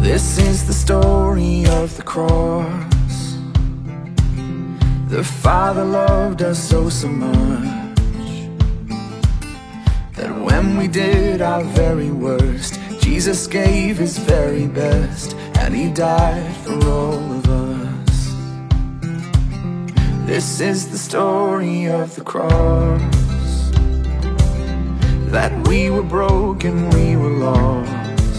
This is the story of the cross. The Father loved us so much that when we did our very worst, Jesus gave His very best, and He died for all of us. This is the story of the cross, that we were broken, we were lost.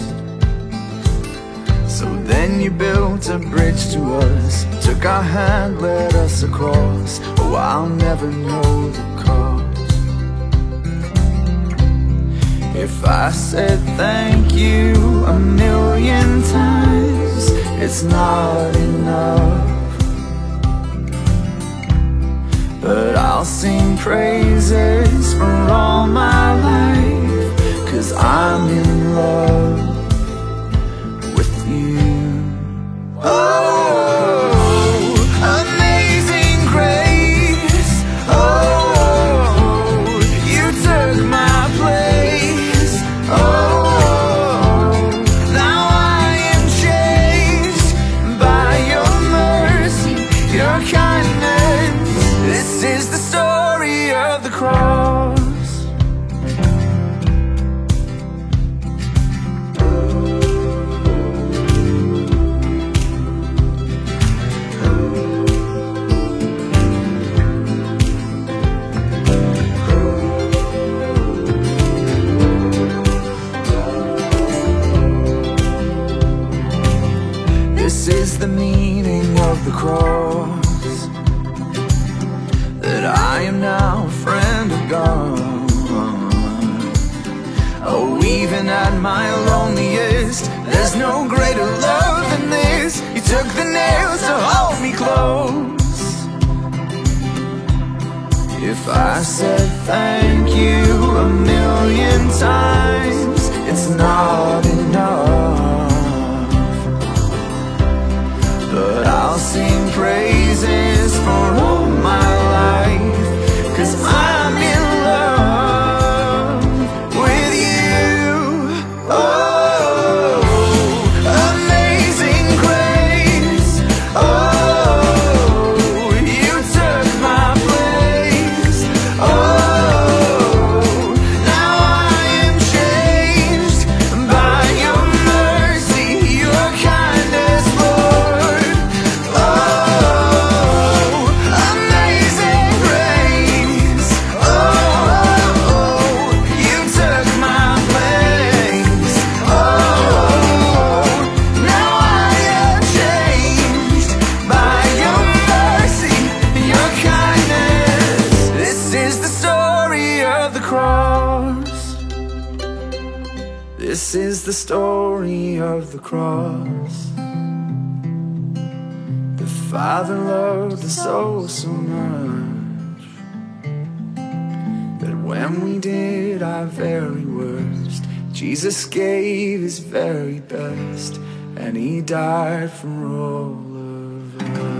So then you built a bridge to us, took our hand, led us across. Oh, I'll never know the cost. If I said thank you a million times, it's not enough. But I'll sing praises for all my life, 'cause I'm in love with you. Oh, amazing grace. Oh, you took my place. Oh, now I am changed by your mercy, your kindness. This is the story of the cross. This is the meaning of the cross, that I am now a friend of God. Oh, even at my loneliest, there's no greater love than this. You took the nails to hold me close. If I said thank you a million times, it's not enough. But I'll sing praises for all my life, 'cause I'm in love with you. Oh, amazing grace. Oh, you took my place. Oh, now I am changed by your mercy, your kindness, Lord. This is the story of the cross. The Father loved us so much that when we did our very worst, Jesus gave His very best, and He died for all of us.